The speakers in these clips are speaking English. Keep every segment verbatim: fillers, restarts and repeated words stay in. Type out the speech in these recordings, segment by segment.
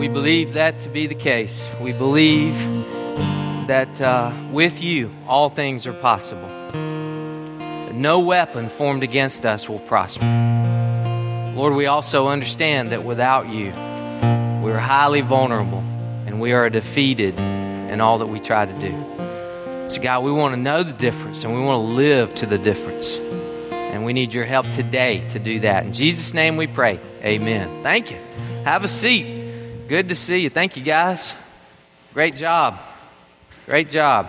We believe that to be the case. We believe that uh, with you, all things are possible. No weapon formed against us will prosper. Lord, we also understand that without you, we're highly vulnerable and we are defeated in all that we try to do. So God, we want to know the difference and we want to live to the difference. And we need your help today to do that. In Jesus' name we pray. Amen. Thank you. Have a seat. Good to see you. Thank you, guys. Great job. Great job.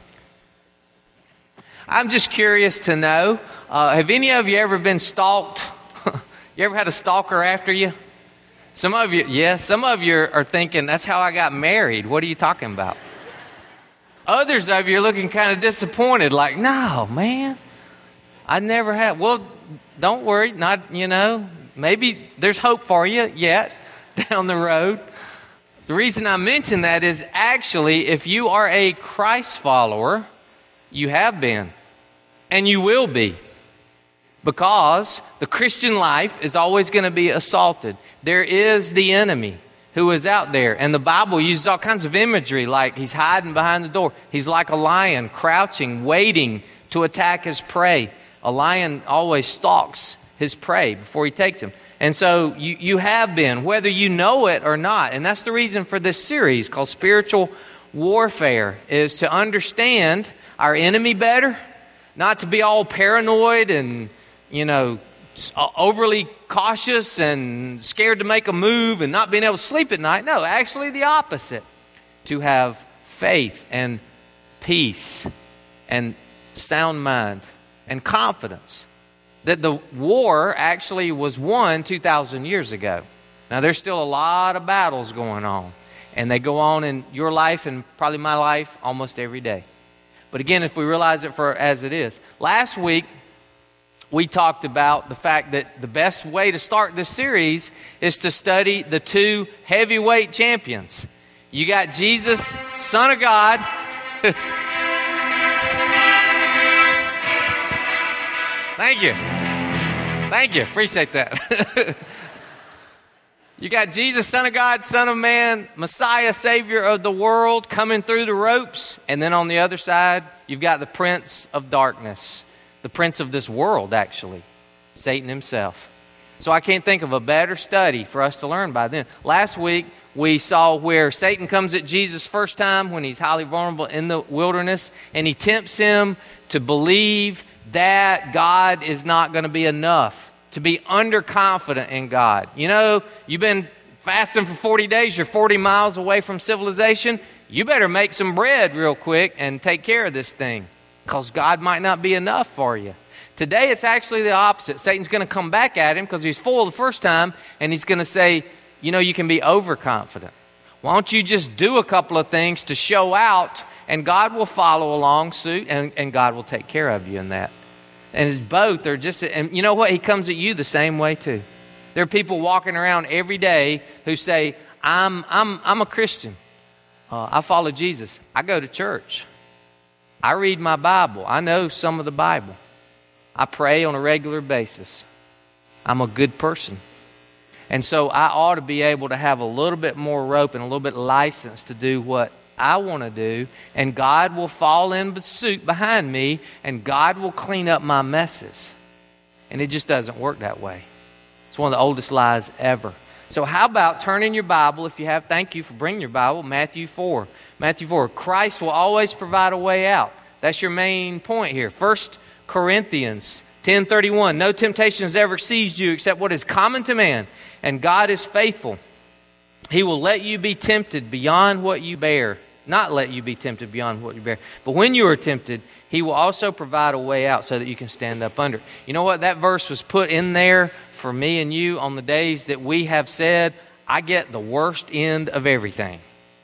I'm just curious to know, uh, have any of you ever been stalked? You ever had a stalker after you? Some of you, yeah, some of you are thinking, that's how I got married. What are you talking about? Others of you are looking kind of disappointed, like, no, man, I never have. Well, don't worry, not, you know, maybe there's hope for you yet down the road. The reason I mention that is actually, if you are a Christ follower, you have been, and you will be, because the Christian life is always going to be assaulted. There is the enemy who is out there, and the Bible uses all kinds of imagery, like he's hiding behind the door. He's like a lion, crouching, waiting to attack his prey. A lion always stalks his prey before he takes him. And so you, you have been, whether you know it or not. And that's the reason for this series called Spiritual Warfare, is to understand our enemy better, not to be all paranoid and, you know, overly cautious and scared to make a move and not being able to sleep at night. No, actually the opposite. To have faith and peace and sound mind and confidence that the war actually was won two thousand years ago. Now, there's still a lot of battles going on, and they go on in your life and probably my life almost every day. But again, if we realize it for as it is. Last week, we talked about the fact that the best way to start this series is to study the two heavyweight champions. You got Jesus, Son of God. Thank you. Thank you. Appreciate that. You got Jesus, Son of God, Son of Man, Messiah, Savior of the world, coming through the ropes. And then on the other side, you've got the Prince of Darkness, the Prince of this world, actually, Satan himself. So I can't think of a better study for us to learn by then. Last week, we saw where Satan comes at Jesus first time when he's highly vulnerable in the wilderness, and he tempts him to believe that God is not going to be enough, to be underconfident in God. You know, you've been fasting for forty days, you're forty miles away from civilization. You better make some bread real quick and take care of this thing, because God might not be enough for you. Today, it's actually the opposite. Satan's going to come back at him because he's full the first time, and he's going to say, you know, you can be overconfident. Why don't you just do a couple of things to show out, and God will follow along suit, and, and God will take care of you in that. And it's both. They're just, and you know what? He comes at you the same way too. There are people walking around every day who say, I'm, I'm, I'm a Christian. Uh, I follow Jesus. I go to church. I read my Bible. I know some of the Bible. I pray on a regular basis. I'm a good person. And so I ought to be able to have a little bit more rope and a little bit of license to do what I want to do, and God will fall in suit behind me, and God will clean up my messes. And it just doesn't work that way. It's one of the oldest lies ever. So how about turning your Bible, if you have, thank you for bringing your Bible, Matthew four. Matthew four, Christ will always provide a way out. That's your main point here. First Corinthians ten thirty-one, no temptation has ever seized you except what is common to man, and God is faithful. He will let you be tempted beyond what you bear. Not let you be tempted beyond what you bear. But when you are tempted, He will also provide a way out so that you can stand up under it. You know what? That verse was put in there for me and you on the days that we have said, I get the worst end of everything.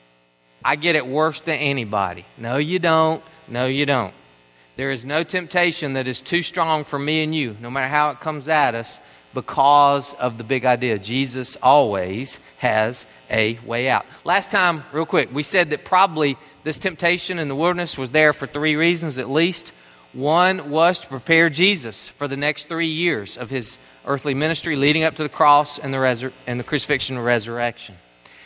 I get it worse than anybody. No, you don't. No, you don't. There is no temptation that is too strong for me and you, no matter how it comes at us, because of the big idea. Jesus always has a way out. Last time, real quick, we said that probably this temptation in the wilderness was there for three reasons at least. One was to prepare Jesus for the next three years of His earthly ministry leading up to the cross and the resur- and the crucifixion and resurrection.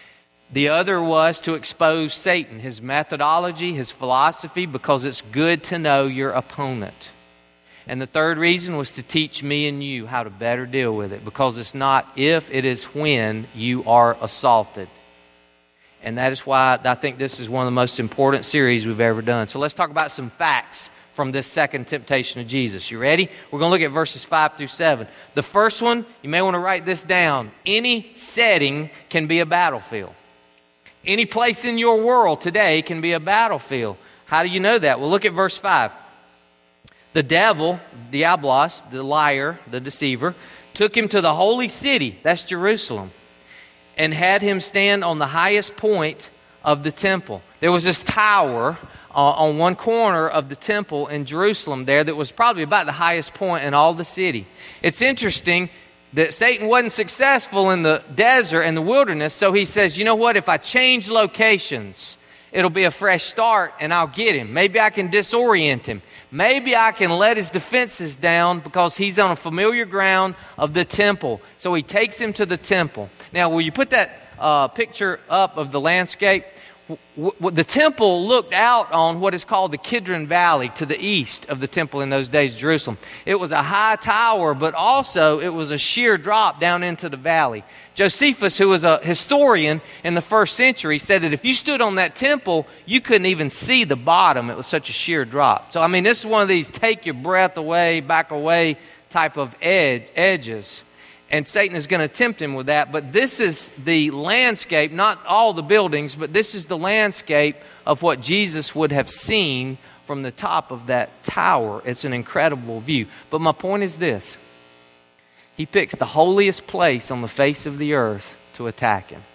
The other was to expose Satan, his methodology, his philosophy, because it's good to know your opponent. And the third reason was to teach me and you how to better deal with it, because it's not if, it is when you are assaulted. And that is why I think this is one of the most important series we've ever done. So let's talk about some facts from this second temptation of Jesus. You ready? We're going to look at verses five through seven. The first one, you may want to write this down. Any setting can be a battlefield. Any place in your world today can be a battlefield. How do you know that? Well, look at verse five. The devil, Diablos, the liar, the deceiver, took him to the holy city, that's Jerusalem, and had him stand on the highest point of the temple. There was this tower uh, on one corner of the temple in Jerusalem there that was probably about the highest point in all the city. It's interesting that Satan wasn't successful in the desert and the wilderness, so he says, you know what, if I change locations, it'll be a fresh start and I'll get him. Maybe I can disorient him. Maybe I can let his defenses down because he's on a familiar ground of the temple. So he takes him to the temple. Now, will you put that uh, picture up of the landscape? W- w- the temple looked out on what is called the Kidron Valley to the east of the temple in those days, Jerusalem. It was a high tower, but also it was a sheer drop down into the valley. Josephus, who was a historian in the first century, said that if you stood on that temple, you couldn't even see the bottom. It was such a sheer drop. So, I mean, this is one of these take your breath away, back away type of edge, edges. And Satan is going to tempt him with that. But this is the landscape, not all the buildings, but this is the landscape of what Jesus would have seen from the top of that tower. It's an incredible view. But my point is this. He picks the holiest place on the face of the earth to attack him.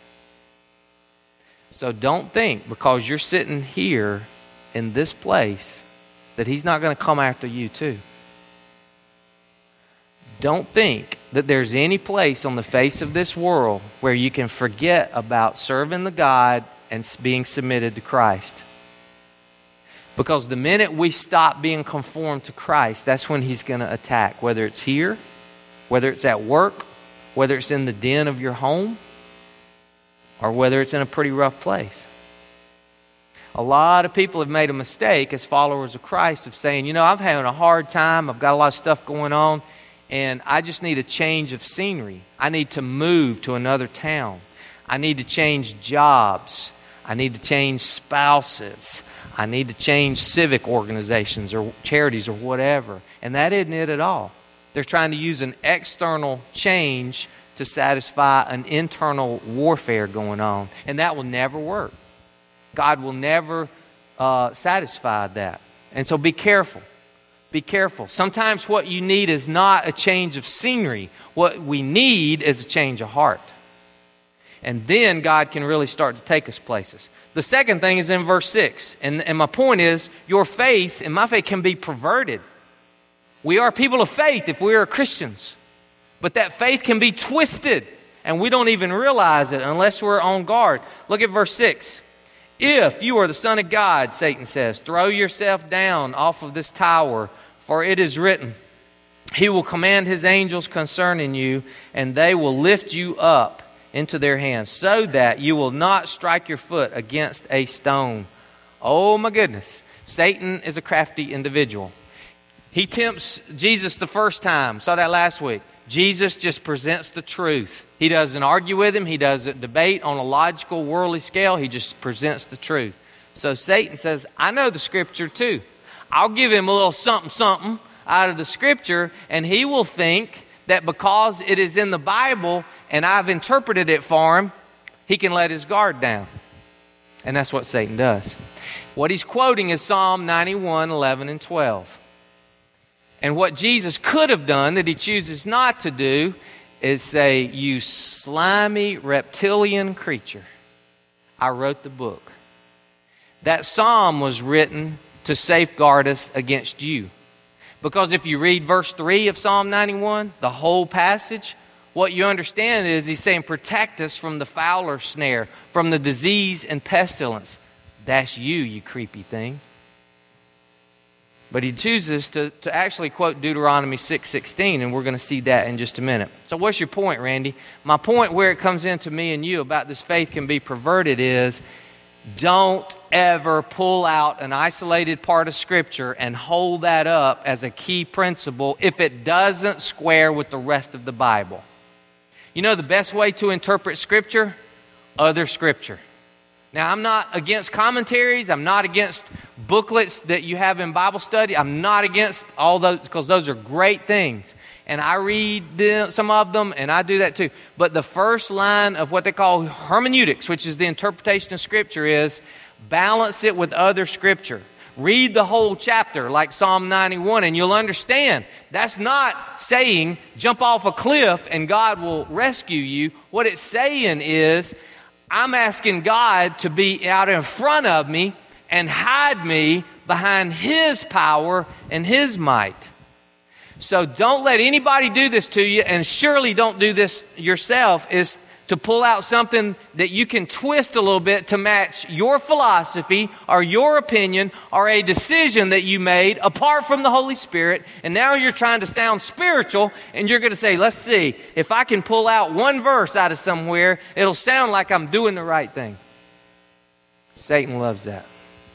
So don't think because you're sitting here in this place that he's not going to come after you too. Don't think that there's any place on the face of this world where you can forget about serving the God and being submitted to Christ. Because the minute we stop being conformed to Christ, that's when he's going to attack. Whether it's here, whether it's at work, whether it's in the den of your home, or whether it's in a pretty rough place. A lot of people have made a mistake as followers of Christ of saying, you know, I'm having a hard time, I've got a lot of stuff going on, and I just need a change of scenery. I need to move to another town. I need to change jobs. I need to change spouses. I need to change civic organizations or charities or whatever. And that isn't it at all. They're trying to use an external change to satisfy an internal warfare going on. And that will never work. God will never uh, satisfy that. And so be careful. Be careful. Sometimes what you need is not a change of scenery. What we need is a change of heart. And then God can really start to take us places. The second thing is in verse six. And, and my point is, your faith and my faith can be perverted. We are people of faith if we are Christians. But that faith can be twisted. And we don't even realize it unless we're on guard. Look at verse six. If you are the Son of God, Satan says, throw yourself down off of this tower, for it is written, He will command His angels concerning you, and they will lift you up into their hands, so that you will not strike your foot against a stone. Oh my goodness. Satan is a crafty individual. He tempts Jesus the first time. Saw that last week. Jesus just presents the truth. He doesn't argue with him. He doesn't debate on a logical, worldly scale. He just presents the truth. So Satan says, I know the Scripture too. I'll give him a little something, something out of the Scripture, and he will think that because it is in the Bible and I've interpreted it for him, he can let his guard down. And that's what Satan does. What he's quoting is Psalm ninety-one, eleven, and twelve. And what Jesus could have done that he chooses not to do is say, you slimy reptilian creature, I wrote the book. That psalm was written to safeguard us against you. Because if you read verse three of Psalm ninety-one, the whole passage, what you understand is he's saying, protect us from the fowler snare, from the disease and pestilence. That's you, you creepy thing. But he chooses to, to actually quote Deuteronomy six sixteen, and we're going to see that in just a minute. So what's your point, Randy? My point where it comes into me and you about this faith can be perverted is, don't ever pull out an isolated part of Scripture and hold that up as a key principle if it doesn't square with the rest of the Bible. You know the best way to interpret Scripture? Other Scripture. Now, I'm not against commentaries. I'm not against booklets that you have in Bible study. I'm not against all those, because those are great things. And I read them, some of them, and I do that too. But the first line of what they call hermeneutics, which is the interpretation of Scripture, is balance it with other Scripture. Read the whole chapter like Psalm ninety-one, and you'll understand. That's not saying jump off a cliff and God will rescue you. What it's saying is, I'm asking God to be out in front of me and hide me behind His power and His might. So don't let anybody do this to you, and surely don't do this yourself, is to pull out something that you can twist a little bit to match your philosophy or your opinion or a decision that you made apart from the Holy Spirit. And now you're trying to sound spiritual, and you're going to say, let's see, if I can pull out one verse out of somewhere, it'll sound like I'm doing the right thing. Satan loves that.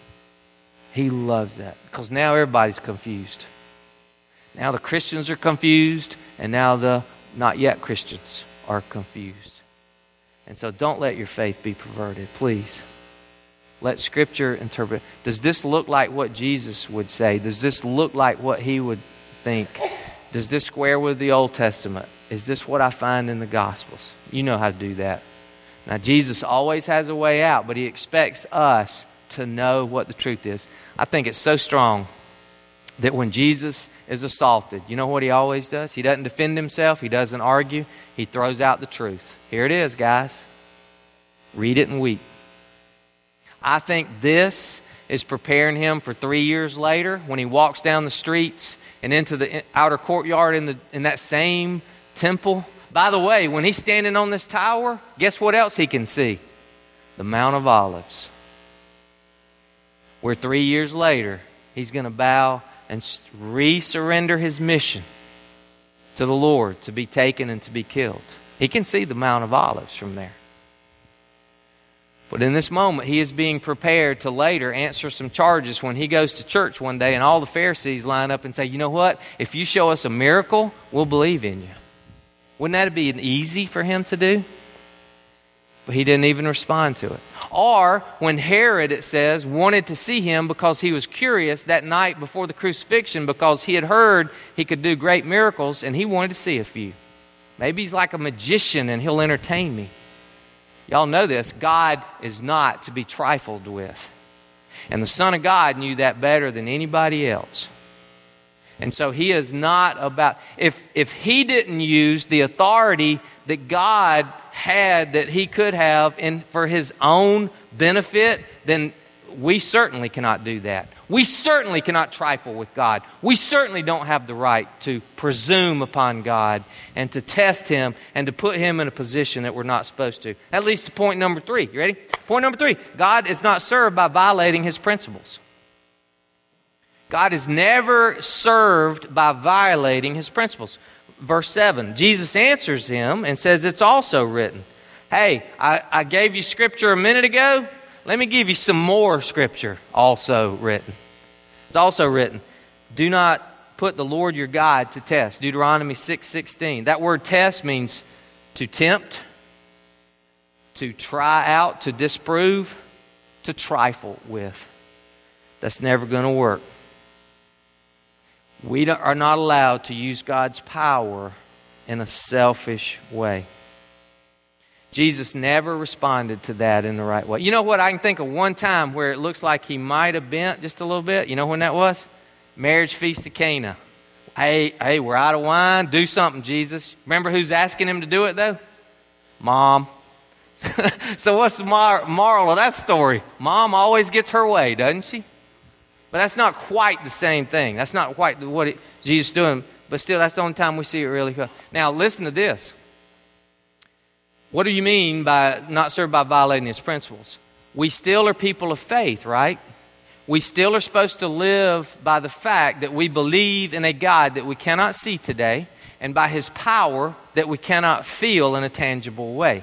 He loves that, because now everybody's confused. Now the Christians are confused, and now the not yet Christians are confused. And so don't let your faith be perverted, please. Let Scripture interpret. Does this look like what Jesus would say? Does this look like what He would think? Does this square with the Old Testament? Is this what I find in the Gospels? You know how to do that. Now, Jesus always has a way out, but He expects us to know what the truth is. I think it's so strong that when Jesus is assaulted, you know what He always does? He doesn't defend Himself. He doesn't argue. He throws out the truth. Here it is, guys. Read it and weep. I think this is preparing Him for three years later when He walks down the streets and into the outer courtyard in, the, in that same temple. By the way, when He's standing on this tower, guess what else He can see? The Mount of Olives. Where three years later, He's going to bow and re-surrender His mission to the Lord to be taken and to be killed. He can see the Mount of Olives from there. But in this moment, He is being prepared to later answer some charges when He goes to church one day and all the Pharisees line up and say, you know what? If you show us a miracle, we'll believe in you. Wouldn't that be easy for Him to do? But He didn't even respond to it. Or when Herod, it says, wanted to see Him because he was curious that night before the crucifixion, because he had heard He could do great miracles and he wanted to see a few. Maybe He's like a magician and He'll entertain me. Y'all know this. God is not to be trifled with. And the Son of God knew that better than anybody else. And so He is not about... If, if He didn't use the authority that God had, that He could have in, for His own benefit, then we certainly cannot do that. We certainly cannot trifle with God. We certainly don't have the right to presume upon God and to test Him and to put Him in a position that we're not supposed to. That leads to point number three. You ready? Point number three. God is not served by violating His principles. God is never served by violating His principles. Verse seven, Jesus answers him and says, it's also written. Hey, I, I gave you Scripture a minute ago. Let me give you some more Scripture also written. It's also written, do not put the Lord your God to test. Deuteronomy six sixteen. That word test means to tempt, to try out, to disprove, to trifle with. That's never going to work. We are not allowed to use God's power in a selfish way. Jesus never responded to that in the right way. You know what? I can think of one time where it looks like He might have bent just a little bit. You know when that was? Marriage feast of Cana. Hey, hey, we're out of wine. Do something, Jesus. Remember who's asking Him to do it, though? Mom. So what's the moral of that story? Mom always gets her way, doesn't she? But that's not quite the same thing. That's not quite what it, Jesus is doing. But still, that's the only time we see it really. Now, listen to this. What do you mean by not served by violating His principles? We still are people of faith, right? We still are supposed to live by the fact that we believe in a God that we cannot see today, and by His power that we cannot feel in a tangible way.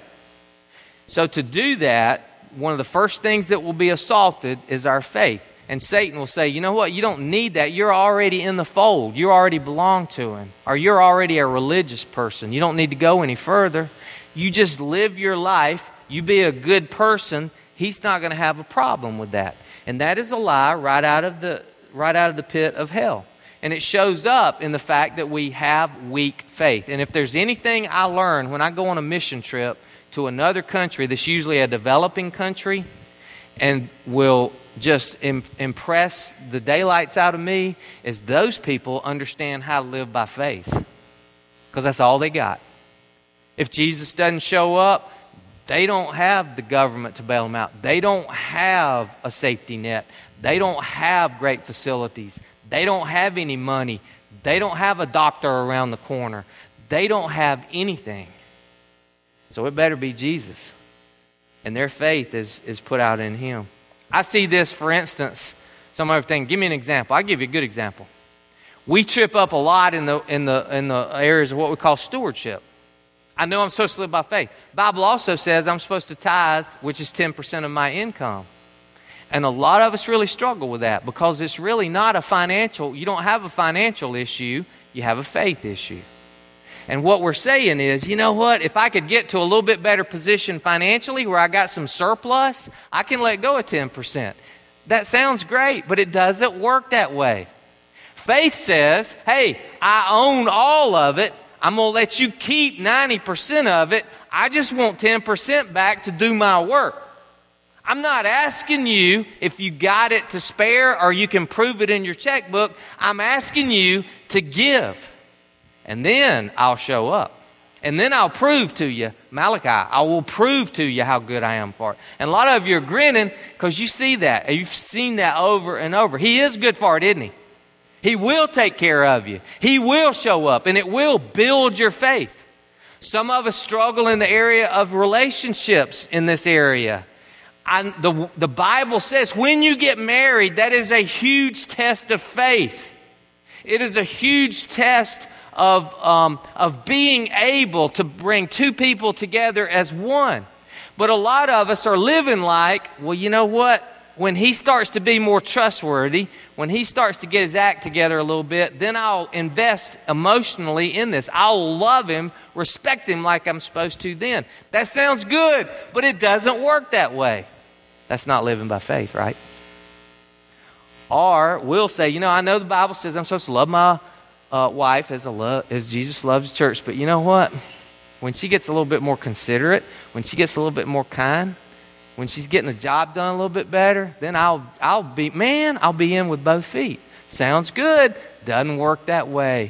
So to do that, one of the first things that will be assaulted is our faith. And Satan will say, you know what, you don't need that. You're already in the fold. You already belong to Him. Or you're already a religious person. You don't need to go any further. You just live your life. You be a good person. He's not going to have a problem with that. And that is a lie right out of the right out of the pit of hell. And it shows up in the fact that we have weak faith. And if there's anything I learn when I go on a mission trip to another country that's usually a developing country and will just im- impress the daylights out of me, is those people understand how to live by faith. Because that's all they got. If Jesus doesn't show up, they don't have the government to bail them out. They don't have a safety net. They don't have great facilities. They don't have any money. They don't have a doctor around the corner. They don't have anything. So it better be Jesus. And their faith is, is put out in Him. I see this, for instance, some other thing. Give me an example. I'll give you a good example. We trip up a lot in the in the in the areas of what we call stewardship. I know I'm supposed to live by faith. The Bible also says I'm supposed to tithe, which is ten percent of my income. And a lot of us really struggle with that because it's really not a financial, you don't have a financial issue, you have a faith issue. And what we're saying is, you know what, if I could get to a little bit better position financially where I got some surplus, I can let go of ten percent. That sounds great, but it doesn't work that way. Faith says, hey, I own all of it. I'm going to let you keep ninety percent of it. I just want ten percent back to do my work. I'm not asking you if you got it to spare or you can prove it in your checkbook. I'm asking you to give. And then I'll show up. And then I'll prove to you, Malachi, I will prove to you how good I am for it. And a lot of you are grinning because you see that. You've seen that over and over. He is good for it, isn't He? He will take care of you. He will show up, and it will build your faith. Some of us struggle in the area of relationships in this area. I, the, the Bible says when you get married, that is a huge test of faith. It is a huge test of, um, of being able to bring two people together as one. But a lot of us are living like, well, you know what? When he starts to be more trustworthy, when he starts to get his act together a little bit, then I'll invest emotionally in this. I'll love him, respect him like I'm supposed to then. That sounds good, but it doesn't work that way. That's not living by faith, right? Or we'll say, you know, I know the Bible says I'm supposed to love my uh, wife as, a lo- as Jesus loves the church, but you know what? When she gets a little bit more considerate, when she gets a little bit more kind, when she's getting the job done a little bit better, then I'll I'll be, man, I'll be in with both feet. Sounds good. Doesn't work that way.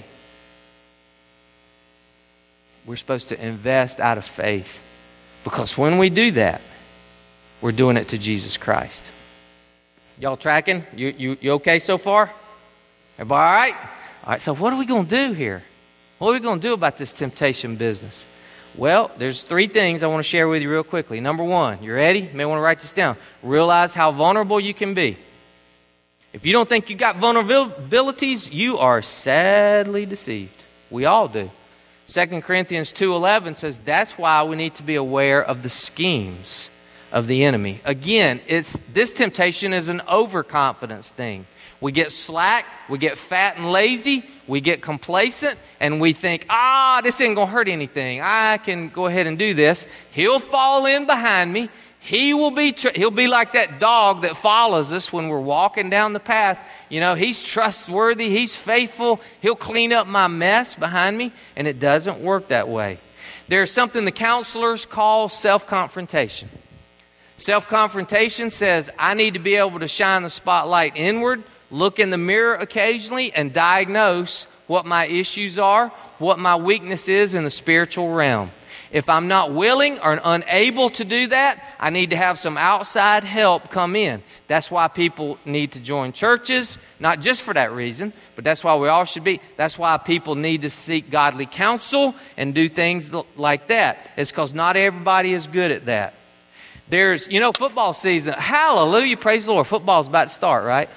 We're supposed to invest out of faith. Because when we do that, we're doing it to Jesus Christ. Y'all tracking? You, you, you okay so far? Everybody all right? All right, so what are we going to do here? What are we going to do about this temptation business? Well, there's three things I want to share with you real quickly. Number one, you ready? You may want to write this down. Realize how vulnerable you can be. If you don't think you got vulnerabilities, you are sadly deceived. We all do. Second Corinthians two eleven says that's why we need to be aware of the schemes of the enemy. Again, it's this temptation is an overconfidence thing. We get slack, we get fat and lazy, we get complacent, and we think, ah, this ain't going to hurt anything. I can go ahead and do this. He'll fall in behind me. He will be, tr- he'll be like that dog that follows us when we're walking down the path. You know, he's trustworthy, he's faithful, he'll clean up my mess behind me, and it doesn't work that way. There's something the counselors call self-confrontation. Self-confrontation says, I need to be able to shine the spotlight inward, look in the mirror occasionally, and diagnose what my issues are, what my weakness is in the spiritual realm. If I'm not willing or unable to do that, I need to have some outside help come in. That's why people need to join churches, not just for that reason, but that's why we all should be. That's why people need to seek godly counsel and do things like that. It's because not everybody is good at that. There's, you know, football season. Hallelujah, praise the Lord. Football's about to start, right?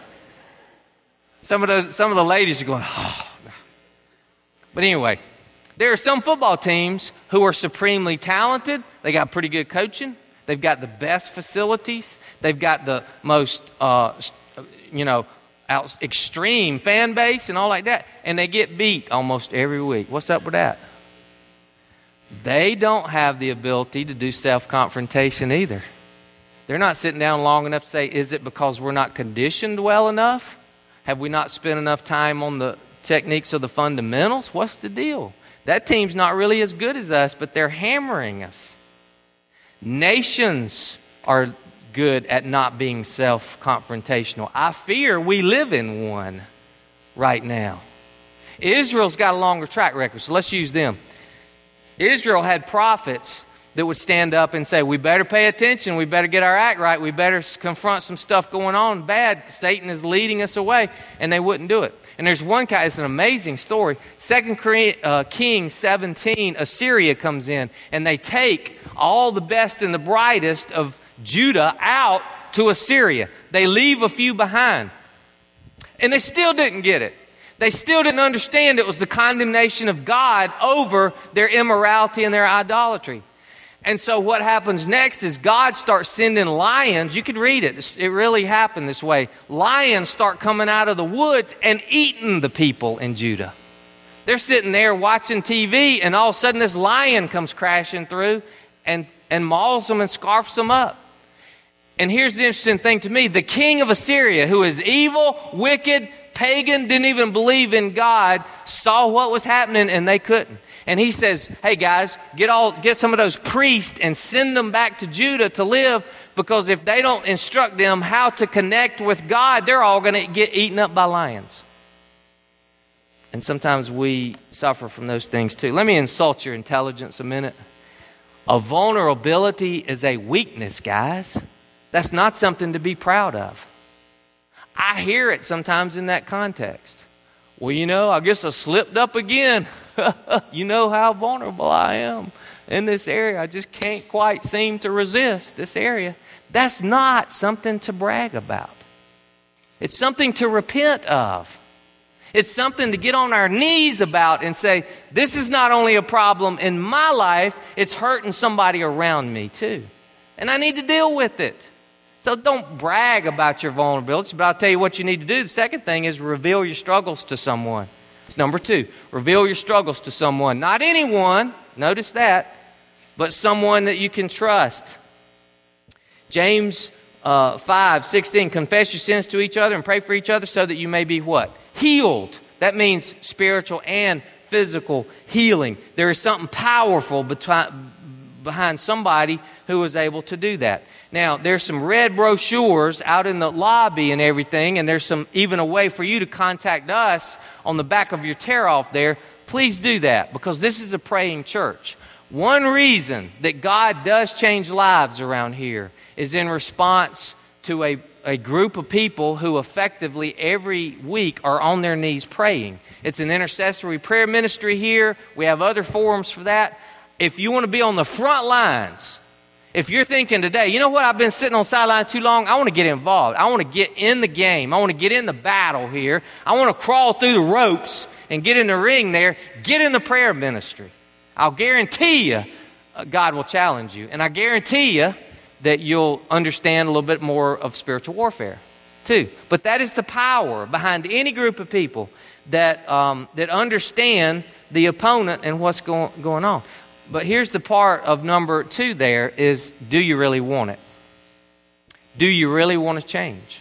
Some of those, some of the ladies are going, oh. But anyway, there are some football teams who are supremely talented. They got pretty good coaching. They've got the best facilities. They've got the most, uh, you know, out, extreme fan base and all like that. And they get beat almost every week. What's up with that? They don't have the ability to do self-confrontation either. They're not sitting down long enough to say, is it because we're not conditioned well enough? Have we not spent enough time on the techniques of the fundamentals? What's the deal? That team's not really as good as us, but they're hammering us. Nations are good at not being self-confrontational. I fear we live in one right now. Israel's got a longer track record, so let's use them. Israel had prophets that would stand up and say, we better pay attention, we better get our act right, we better confront some stuff going on bad, Satan is leading us away, and they wouldn't do it. And there's one guy, it's an amazing story. Second Kings seventeen, Assyria comes in, and they take all the best and the brightest of Judah out to Assyria. They leave a few behind. And they still didn't get it. They still didn't understand it was the condemnation of God over their immorality and their idolatry. And so what happens next is God starts sending lions. You could read it. It really happened this way. Lions start coming out of the woods and eating the people in Judah. They're sitting there watching T V, and all of a sudden this lion comes crashing through and, and mauls them and scarfs them up. And here's the interesting thing to me. The king of Assyria, who is evil, wicked, pagan, didn't even believe in God, saw what was happening and they couldn't. And he says, hey guys, get all get some of those priests and send them back to Judah to live, because if they don't instruct them how to connect with God, they're all going to get eaten up by lions. And sometimes we suffer from those things too. Let me insult your intelligence a minute. A vulnerability is a weakness, guys. That's not something to be proud of. I hear it sometimes in that context. Well, you know, I guess I slipped up again. You know how vulnerable I am in this area. I just can't quite seem to resist this area. That's not something to brag about. It's something to repent of. It's something to get on our knees about and say, this is not only a problem in my life, it's hurting somebody around me too. And I need to deal with it. So don't brag about your vulnerabilities, but I'll tell you what you need to do. The second thing is reveal your struggles to someone. It's number two. Reveal your struggles to someone. Not anyone, notice that, but someone that you can trust. James uh, five sixteen, confess your sins to each other and pray for each other so that you may be what? Healed. That means spiritual and physical healing. There is something powerful behind, behind somebody who is able to do that. Now, there's some red brochures out in the lobby and everything, and there's some even a way for you to contact us on the back of your tear-off there. Please do that, because this is a praying church. One reason that God does change lives around here is in response to a, a group of people who effectively every week are on their knees praying. It's an intercessory prayer ministry here. We have other forums for that. If you want to be on the front lines, if you're thinking today, you know what, I've been sitting on sidelines too long, I want to get involved. I want to get in the game. I want to get in the battle here. I want to crawl through the ropes and get in the ring there. Get in the prayer ministry. I'll guarantee you uh, God will challenge you. And I guarantee you that you'll understand a little bit more of spiritual warfare too. But that is the power behind any group of people that, um, that understand the opponent and what's go- going on. But here's the part of number two there is, do you really want it? Do you really want to change?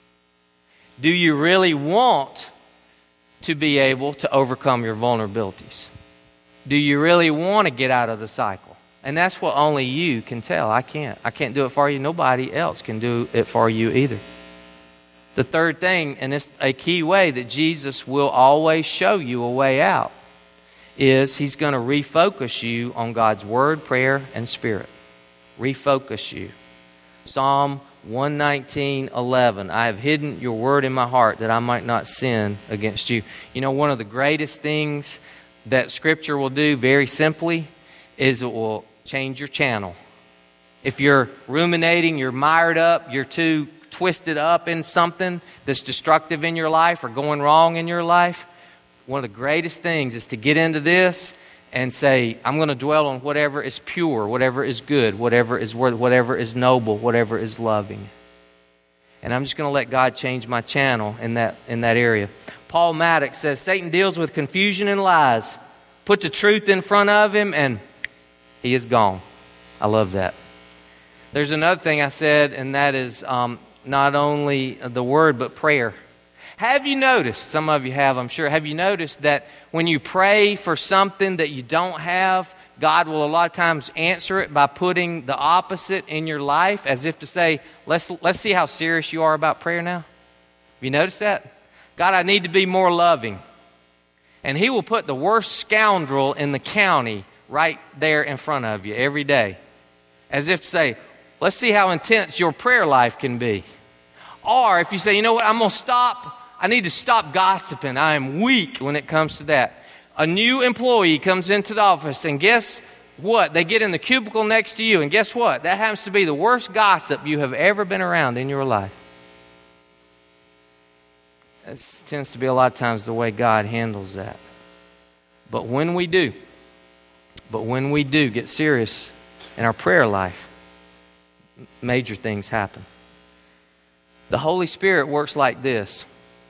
Do you really want to be able to overcome your vulnerabilities? Do you really want to get out of the cycle? And that's what only you can tell. I can't. I can't do it for you. Nobody else can do it for you either. The third thing, and it's a key way that Jesus will always show you a way out, is He's going to refocus you on God's Word, prayer, and Spirit. Refocus you. Psalm one nineteen, eleven. I have hidden your word in my heart that I might not sin against you. You know, one of the greatest things that Scripture will do very simply is it will change your channel. If you're ruminating, you're mired up, you're too twisted up in something that's destructive in your life or going wrong in your life, one of the greatest things is to get into this and say, I'm going to dwell on whatever is pure, whatever is good, whatever is worth, whatever is noble, whatever is loving. And I'm just going to let God change my channel in that in that area. Paul Maddox says, Satan deals with confusion and lies. Put the truth in front of him and he is gone. I love that. There's another thing I said, and that is um, not only the word, but prayer. Have you noticed, some of you have, I'm sure, have you noticed that when you pray for something that you don't have, God will a lot of times answer it by putting the opposite in your life, as if to say, let's let's see how serious you are about prayer now? Have you noticed that? God, I need to be more loving. And He will put the worst scoundrel in the county right there in front of you every day, as if to say, let's see how intense your prayer life can be. Or if you say, you know what, I'm going to stop. I need to stop gossiping. I am weak when it comes to that. A new employee comes into the office, and guess what? They get in the cubicle next to you, and guess what? That happens to be the worst gossip you have ever been around in your life. That tends to be a lot of times the way God handles that. But when we do, but when we do get serious in our prayer life, major things happen. The Holy Spirit works like this.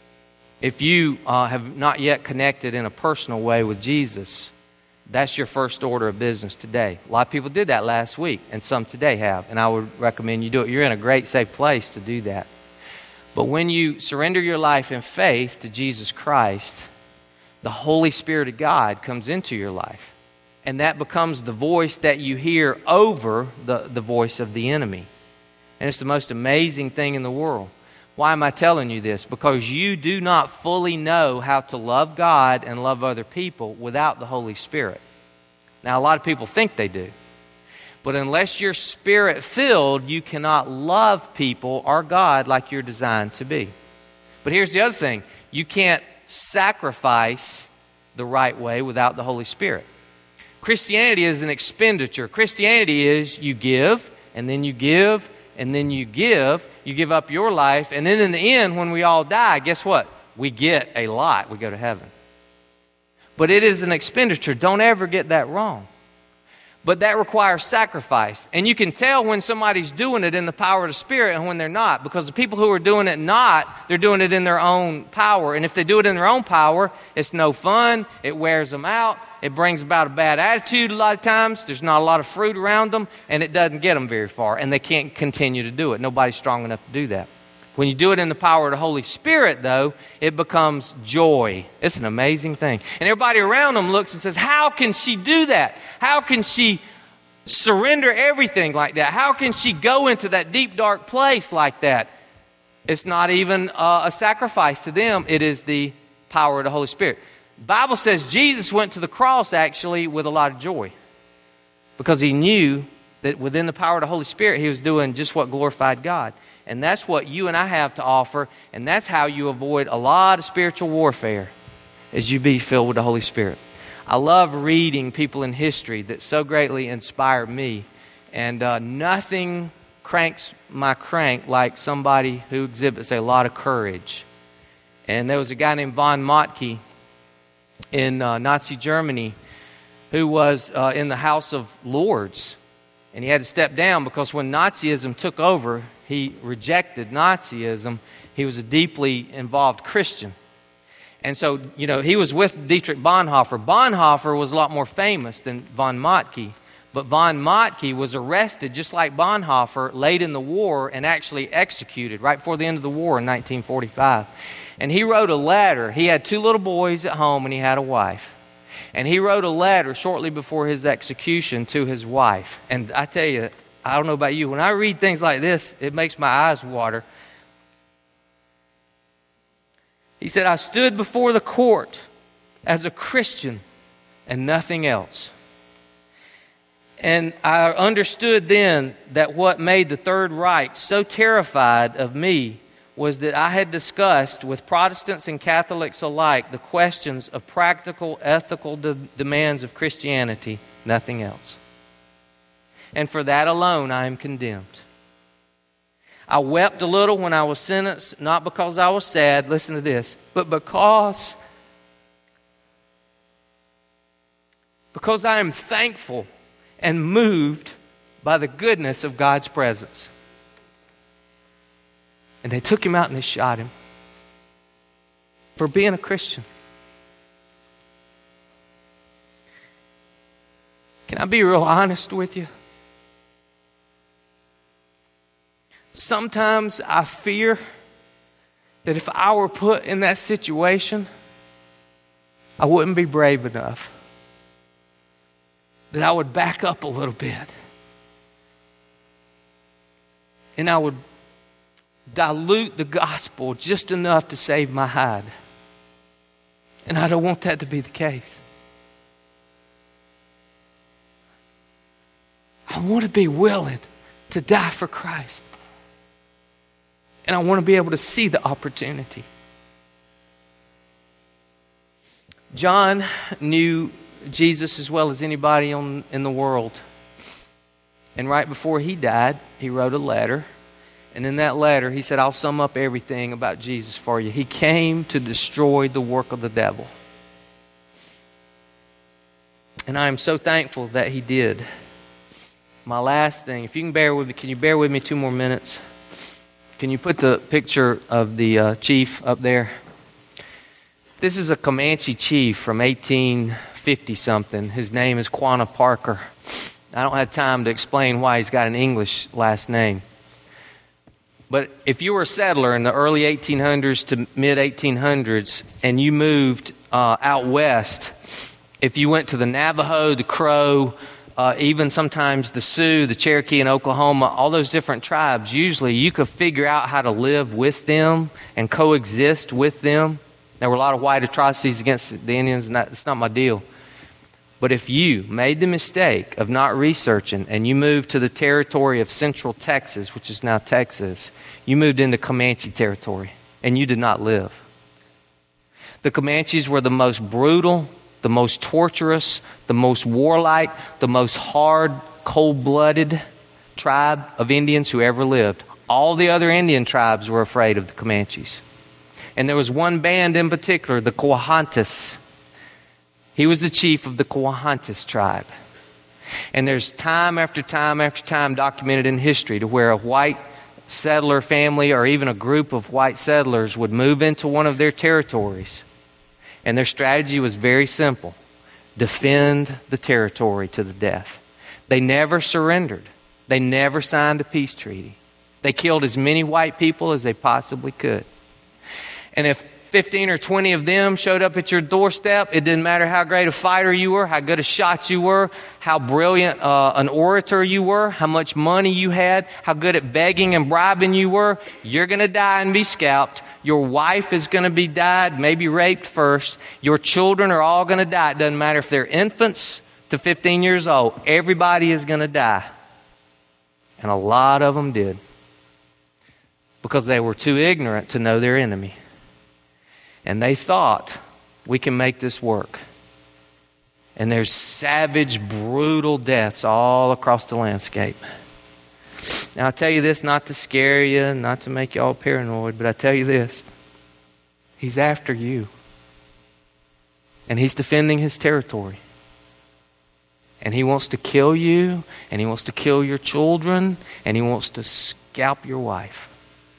If you uh, have not yet connected in a personal way with Jesus, that's your first order of business today. A lot of people did that last week, and some today have, and I would recommend you do it. You're in a great, safe place to do that. But when you surrender your life in faith to Jesus Christ, the Holy Spirit of God comes into your life, and that becomes the voice that you hear over the, the voice of the enemy. And it's the most amazing thing in the world. Why am I telling you this? Because you do not fully know how to love God and love other people without the Holy Spirit. Now, a lot of people think they do. But unless you're Spirit-filled, you cannot love people or God like you're designed to be. But here's the other thing. You can't sacrifice the right way without the Holy Spirit. Christianity is an expenditure. Christianity is you give, and then you give, and then you give, you give up your life, and then in the end, when we all die, guess what? We get a lot. We go to heaven. But it is an expenditure. Don't ever get that wrong. But that requires sacrifice. And you can tell when somebody's doing it in the power of the Spirit and when they're not. Because the people who are doing it not, they're doing it in their own power. And if they do it in their own power, it's no fun. It wears them out. It brings about a bad attitude a lot of times. There's not a lot of fruit around them. And it doesn't get them very far. And they can't continue to do it. Nobody's strong enough to do that. When you do it in the power of the Holy Spirit, though, it becomes joy. It's an amazing thing. And everybody around them looks and says, how can she do that? How can she surrender everything like that? How can she go into that deep, dark place like that? It's not even uh, a sacrifice to them. It is the power of the Holy Spirit. The Bible says Jesus went to the cross, actually, with a lot of joy. Because he knew that within the power of the Holy Spirit, he was doing just what glorified God. And that's what you and I have to offer. And that's how you avoid a lot of spiritual warfare, is you be filled with the Holy Spirit. I love reading people in history that so greatly inspire me. And uh, nothing cranks my crank like somebody who exhibits a lot of courage. And there was a guy named von Moltke in uh, Nazi Germany who was uh, in the House of Lords. And he had to step down because when Nazism took over, he rejected Nazism. He was a deeply involved Christian. And so, you know, he was with Dietrich Bonhoeffer. Bonhoeffer was a lot more famous than von Moltke. But von Moltke was arrested just like Bonhoeffer late in the war and actually executed right before the end of the war in nineteen forty-five. And he wrote a letter. He had two little boys at home and he had a wife. And he wrote a letter shortly before his execution to his wife. And I tell you, I don't know about you, when I read things like this, it makes my eyes water. He said, I stood before the court as a Christian and nothing else. And I understood then that what made the Third Reich so terrified of me was that I had discussed with Protestants and Catholics alike the questions of practical, ethical de- demands of Christianity, nothing else. and for that alone I am condemned. I wept a little when I was sentenced, not because I was sad, listen to this, but because, because I am thankful and moved by the goodness of God's presence. And they took him out and they shot him for being a Christian. Can I be real honest with you? Sometimes I fear that if I were put in that situation, I wouldn't be brave enough. That I would back up a little bit. And I would dilute the gospel just enough to save my hide. And I don't want that to be the case. I want to be willing to die for Christ. And I want to be able to see the opportunity. John knew Jesus as well as anybody on, in the world. And right before he died, he wrote a letter. And in that letter, he said, I'll sum up everything about Jesus for you. He came to destroy the work of the devil. And I am so thankful that he did. My last thing, if you can bear with me, can you bear with me two more minutes? Can you put the picture of the uh, chief up there? This is a Comanche chief from eighteen fifty something. His name is Quanah Parker. I don't have time to explain why he's got an English last name. But if you were a settler in the early eighteen hundreds to mid eighteen hundreds and you moved uh, out west, if you went to the Navajo, the Crow, Uh, even sometimes the Sioux, the Cherokee in Oklahoma, all those different tribes, usually you could figure out how to live with them and coexist with them. There were a lot of white atrocities against the Indians, and that's not my deal. But if you made the mistake of not researching and you moved to the territory of Central Texas, which is now Texas, you moved into Comanche territory, and you did not live. The Comanches were the most brutal, the most torturous, the most warlike, the most hard, cold-blooded tribe of Indians who ever lived. All the other Indian tribes were afraid of the Comanches. And there was one band in particular, the Coahantas. He was the chief of the Coahantas tribe. And there's time after time after time documented in history to where a white settler family or even a group of white settlers would move into one of their territories. And their strategy was very simple. Defend the territory to the death. They never surrendered. They never signed a peace treaty. They killed as many white people as they possibly could. And if fifteen or twenty of them showed up at your doorstep, it didn't matter how great a fighter you were, how good a shot you were, how brilliant uh, an orator you were, how much money you had, how good at begging and bribing you were, you're going to die and be scalped. Your wife is going to be died, maybe raped first. Your children are all going to die. It doesn't matter if they're infants to fifteen years old. Everybody is going to die. And a lot of them did. Because they were too ignorant to know their enemy. And they thought, we can make this work. And there's savage, brutal deaths all across the landscape. Now, I tell you this not to scare you, not to make you all paranoid, but I tell you this. He's after you. And he's defending his territory. And he wants to kill you, and he wants to kill your children, and he wants to scalp your wife.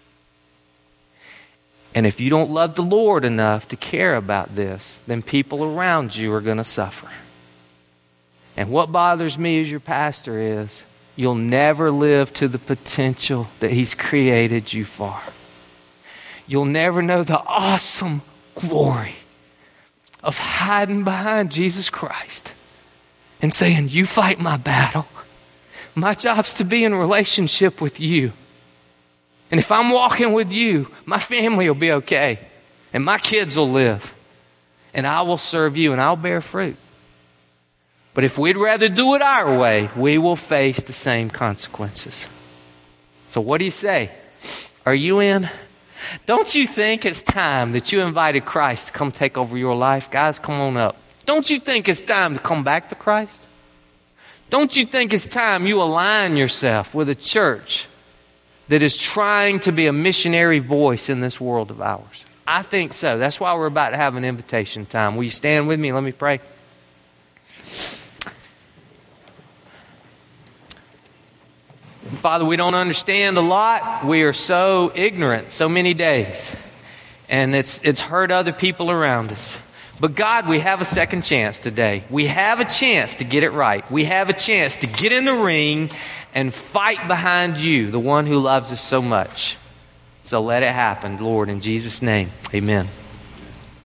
And if you don't love the Lord enough to care about this, then people around you are going to suffer. And what bothers me as your pastor is, you'll never live to the potential that he's created you for. You'll never know the awesome glory of hiding behind Jesus Christ and saying, you fight my battle. My job's to be in relationship with you. And if I'm walking with you, my family will be okay. And my kids will live. And I will serve you and I'll bear fruit. But if we'd rather do it our way, we will face the same consequences. So what do you say? Are you in? Don't you think it's time that you invited Christ to come take over your life? Guys, come on up. Don't you think it's time to come back to Christ? Don't you think it's time you align yourself with a church that is trying to be a missionary voice in this world of ours? I think so. That's why we're about to have an invitation time. Will you stand with me? Let me pray. Father, we don't understand a lot. We are so ignorant so many days. And it's it's hurt other people around us. But God, we have a second chance today. We have a chance to get it right. We have a chance to get in the ring and fight behind you, the one who loves us so much. So let it happen, Lord, in Jesus' name. Amen.